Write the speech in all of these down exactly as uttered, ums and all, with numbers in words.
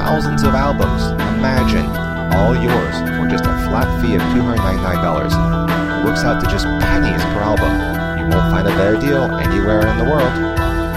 thousands of albums. Imagine, all yours for just a flat fee of two hundred ninety-nine dollars. It works out to just pennies per album. You won't find a better deal anywhere in the world.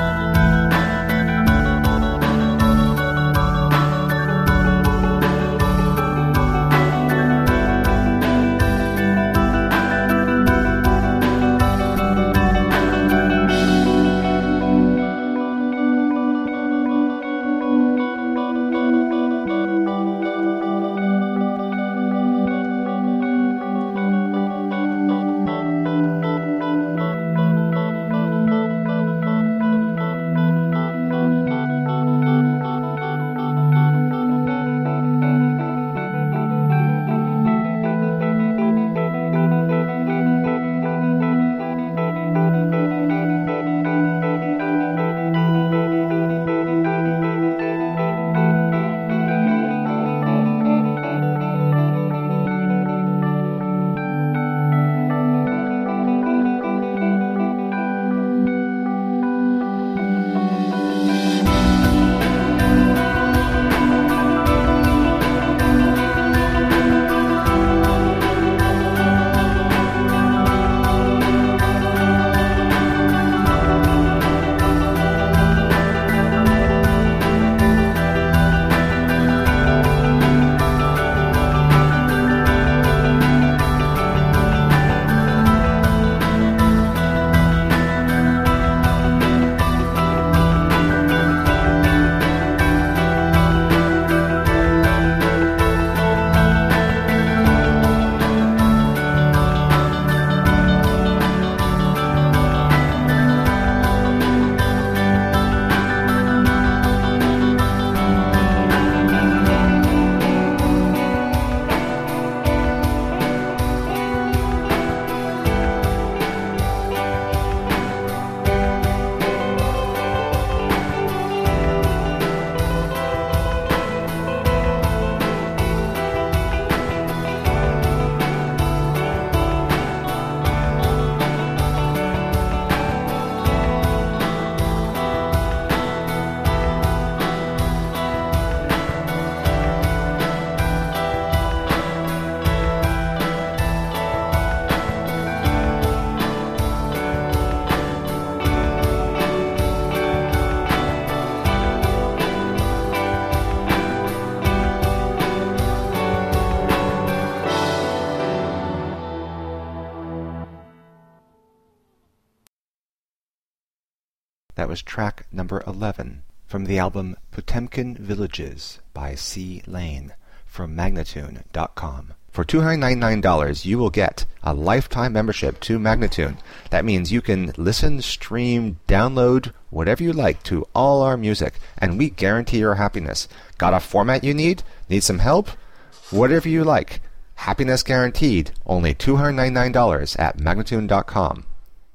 That was track number eleven from the album Potemkin Villages by C. Lane from Magnatune dot com. For two hundred ninety-nine dollars, you will get a lifetime membership to Magnatune. That means you can listen, stream, download, whatever you like to all our music, and we guarantee your happiness. Got a format you need? Need some help? Whatever you like. Happiness guaranteed. Only two hundred ninety-nine dollars at Magnatune dot com.